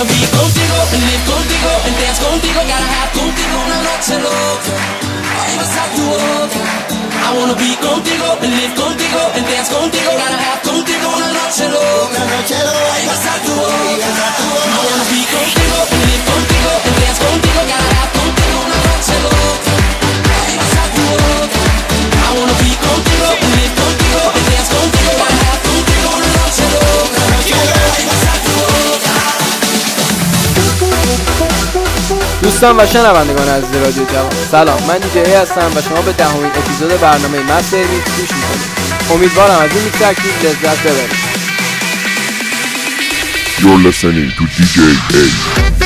wanna be contigo and live contigo and dance contigo. Gotta have contigo una noche loca. Ahí vas a tu boca. I wanna be contigo and live contigo and dance contigo. Gotta have contigo una noche loca. Ahí vas a tu boca. I wanna be contigo and live contigo and dance contigo. Gotta have contigo una noche loca. Ahí vas a tu boca. I wanna be contigo and live contigo and dance contigo. Gotta have contigo una noche loca. Ahí vas a tu boca. دوستان و شنوندگان عزیز رادیو جوان، سلام. من دیجی هستم و شما به 10مین اپیزود برنامه مستر میکس گوش میکنید. امیدوارم از این میکس اکتیو لذت ببرید. You're listening to DJ A.